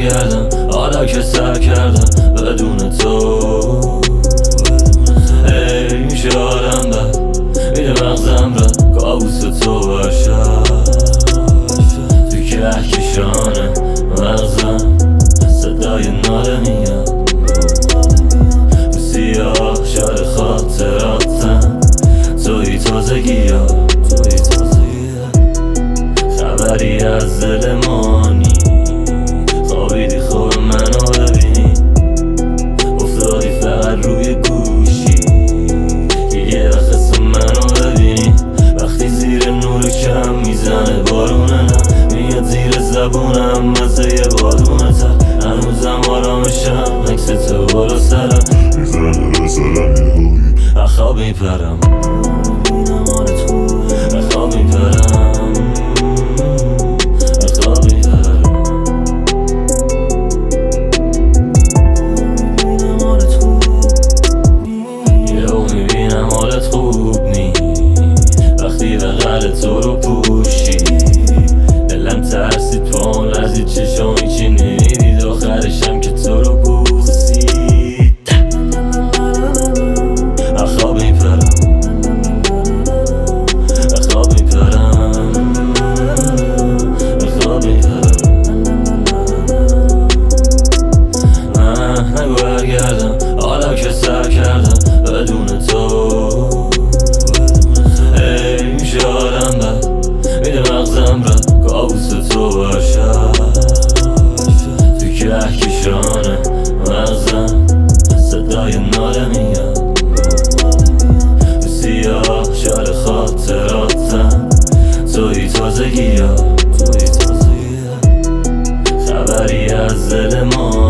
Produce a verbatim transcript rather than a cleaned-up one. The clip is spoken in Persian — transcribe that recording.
برگردم حالا که سر کردم بدون تو. ای میشه آدم بد میده مغزم رد کابوس تو باشم تو کهکشان مغزم صدای ناله میاد تو سیاه شار خاطراتم توی تازگی ها خبری از دل مانی خوابیدی خوب منو ببینی افتادی فقط روی گوشی یه وقت اسم منو ببینی وقتی زیر نور کم میزنه بارونه نه میاد زیر زبونم مزه یه بادونه تر هنوزم آرامشم عکس تو بالا سرم میزنه به سرم یه هایی اخواب میپرم اخواب میپرم تو رو پوشی دلم ترسید تو اون لحظه چشم هیچی نمیدید آخرشم که تو رو بوسید اخواب میپرم اخواب میپرم اخواب میپرم نه نگو برگردم حالا که سر کردم بدون تو. مغزم را کابوس تو باشم تو کهکشان مغزم صدای ناله میاد تو سیاه شار خاطراتم توی تازگی ها خبری از دل ما